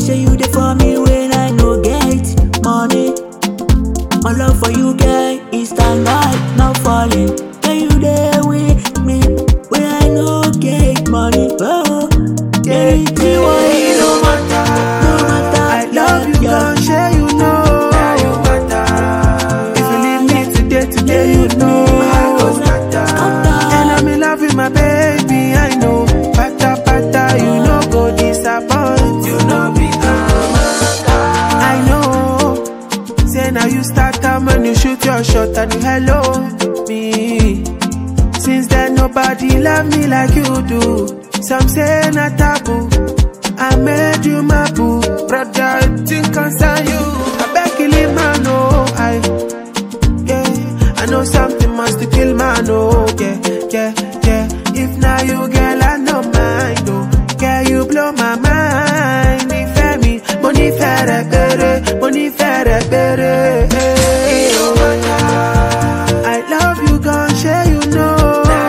say you there for me when I no get money. My love for you, girl, is standard, not falling. When you there with me when I no get money. Oh, yeah, you want it, no matter, no matter. I love you, girl, share you know. If you leave me today, you know. And I'm in love with my baby, I know. Pata, you know, go disappoint. You know me, I know. Say now you start time when you shoot your shot and you hello me. Since then nobody love me like you do. Some say not taboo. I made you my boo. Brother, it think concern you. I beg you leave man, no. I know something must kill man, oh, yeah. If now you girl, I know mind, oh. Girl, you blow my mind. If me, money fair, better. I love you, girl, share you know.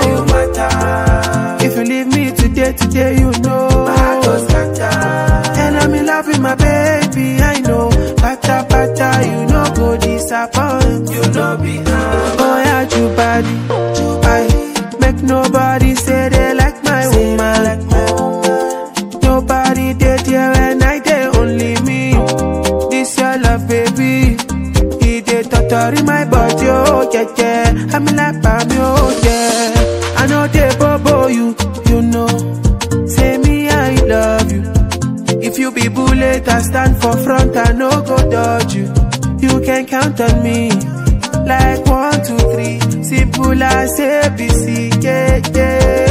If you leave me today, you know. And I'm in love with my baby, I know. Pata, you know, go disappoint. You know be boy, I you body. I make nobody say they like my woman. Nobody did here and I did only me. This your love, baby. He did totally my body, oh yeah. I'm like Pammy, oh yeah. I know they bobo you know. Say me I love you. If you be bullet, I stand for front, I no go dodge you. You can count on me. Like 1, 2, 3, simple as ABC, yeah.